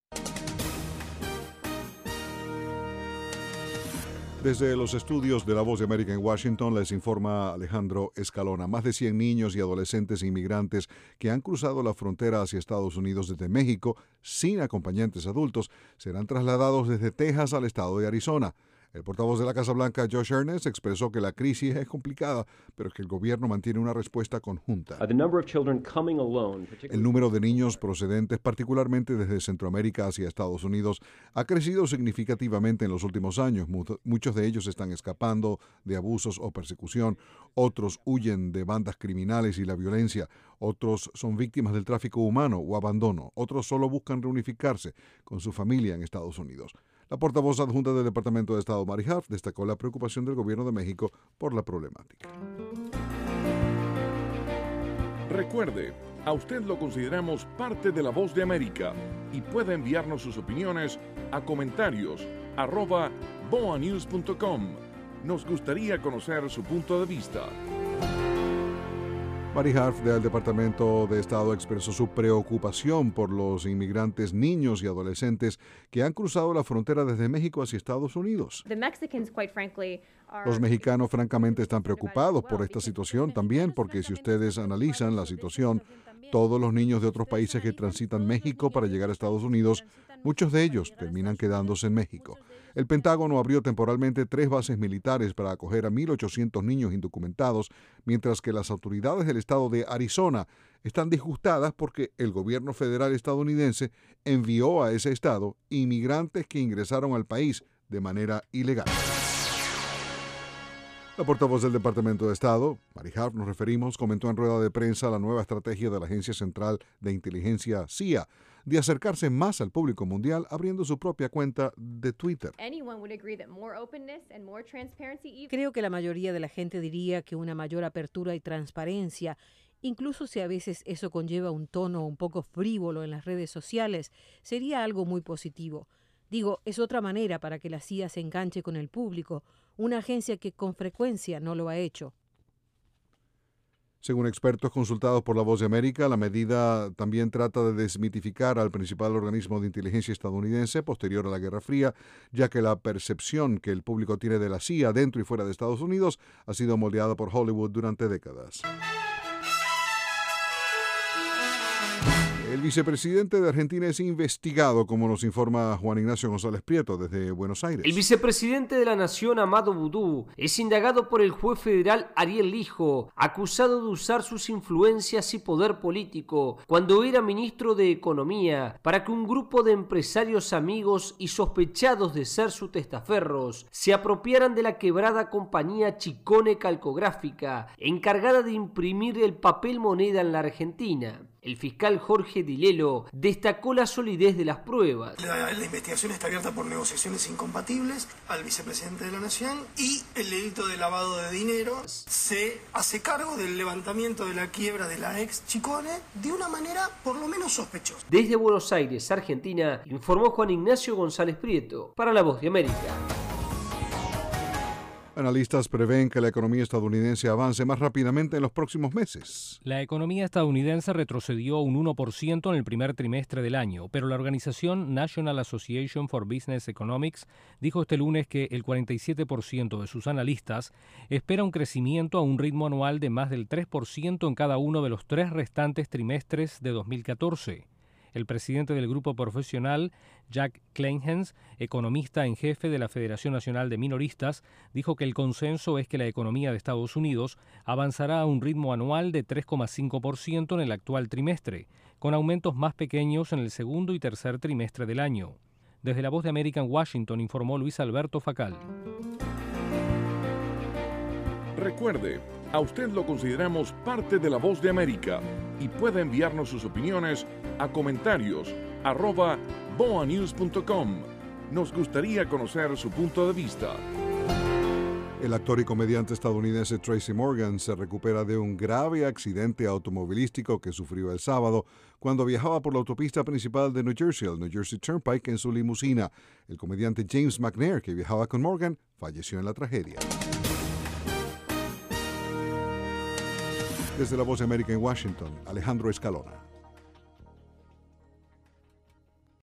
Desde los estudios de La Voz de América en Washington les informa Alejandro Escalona. Más de 100 niños y adolescentes inmigrantes que han cruzado la frontera hacia Estados Unidos desde México sin acompañantes adultos serán trasladados desde Texas al estado de Arizona. El portavoz de la Casa Blanca, Josh Earnest, expresó que la crisis es complicada, pero que el gobierno mantiene una respuesta conjunta. El número de niños procedentes, particularmente desde Centroamérica hacia Estados Unidos, ha crecido significativamente en los últimos años. Muchos de ellos están escapando de abusos o persecución, otros huyen de bandas criminales y la violencia, otros son víctimas del tráfico humano o abandono, otros solo buscan reunificarse con su familia en Estados Unidos. La portavoz adjunta del Departamento de Estado, Mari Harf, destacó la preocupación del gobierno de México por la problemática. Recuerde, a usted lo consideramos parte de La Voz de América y puede enviarnos sus opiniones a comentarios@boanews.com. Nos gustaría conocer su punto de vista. Mari Harf del Departamento de Estado expresó su preocupación por los inmigrantes niños y adolescentes que han cruzado la frontera desde México hacia Estados Unidos. Los mexicanos francamente están preocupados por esta situación también, porque si ustedes analizan la situación, todos los niños de otros países que transitan México para llegar a Estados Unidos, muchos de ellos terminan quedándose en México. El Pentágono abrió temporalmente 3 bases militares para acoger a 1,800 niños indocumentados, mientras que las autoridades del estado de Arizona están disgustadas porque el gobierno federal estadounidense envió a ese estado inmigrantes que ingresaron al país de manera ilegal. La portavoz del Departamento de Estado, Mari Harf, nos referimos, comentó en rueda de prensa la nueva estrategia de la Agencia Central de Inteligencia, CIA, de acercarse más al público mundial abriendo su propia cuenta de Twitter. Creo que la mayoría de la gente diría que una mayor apertura y transparencia, incluso si a veces eso conlleva un tono un poco frívolo en las redes sociales, sería algo muy positivo. Digo, es otra manera para que la CIA se enganche con el público, una agencia que con frecuencia no lo ha hecho. Según expertos consultados por La Voz de América, la medida también trata de desmitificar al principal organismo de inteligencia estadounidense posterior a la Guerra Fría, ya que la percepción que el público tiene de la CIA dentro y fuera de Estados Unidos ha sido moldeada por Hollywood durante décadas. El vicepresidente de Argentina es investigado, como nos informa Juan Ignacio González Prieto desde Buenos Aires. El vicepresidente de la Nación, Amado Boudou, es indagado por el juez federal Ariel Lijo, acusado de usar sus influencias y poder político cuando era ministro de Economía para que un grupo de empresarios amigos y sospechados de ser sus testaferros se apropiaran de la quebrada compañía Chicone Calcográfica, encargada de imprimir el papel moneda en la Argentina. El fiscal Jorge Dilelo destacó la solidez de las pruebas. La investigación está abierta por negociaciones incompatibles al vicepresidente de la Nación y el delito de lavado de dinero se hace cargo del levantamiento de la quiebra de la ex Chicone de una manera por lo menos sospechosa. Desde Buenos Aires, Argentina, informó Juan Ignacio González Prieto para La Voz de América. Analistas prevén que la economía estadounidense avance más rápidamente en los próximos meses. La economía estadounidense retrocedió un 1% en el primer trimestre del año, pero la organización National Association for Business Economics dijo este lunes que el 47% de sus analistas espera un crecimiento a un ritmo anual de más del 3% en cada uno de los 3 restantes trimestres de 2014. El presidente del grupo profesional, Jack Kleinhans, economista en jefe de la Federación Nacional de Minoristas, dijo que el consenso es que la economía de Estados Unidos avanzará a un ritmo anual de 3,5% en el actual trimestre, con aumentos más pequeños en el segundo y tercer trimestre del año. Desde La Voz de América en Washington informó Luis Alberto Facal. Recuerde, a usted lo consideramos parte de La Voz de América y puede enviarnos sus opiniones a comentarios@boanews.com. Nos gustaría conocer su punto de vista. El actor y comediante estadounidense Tracy Morgan se recupera de un grave accidente automovilístico que sufrió el sábado cuando viajaba por la autopista principal de New Jersey, el New Jersey Turnpike, en su limusina. El comediante James McNair, que viajaba con Morgan, falleció en la tragedia. Desde La Voz de América en Washington, Alejandro Escalona.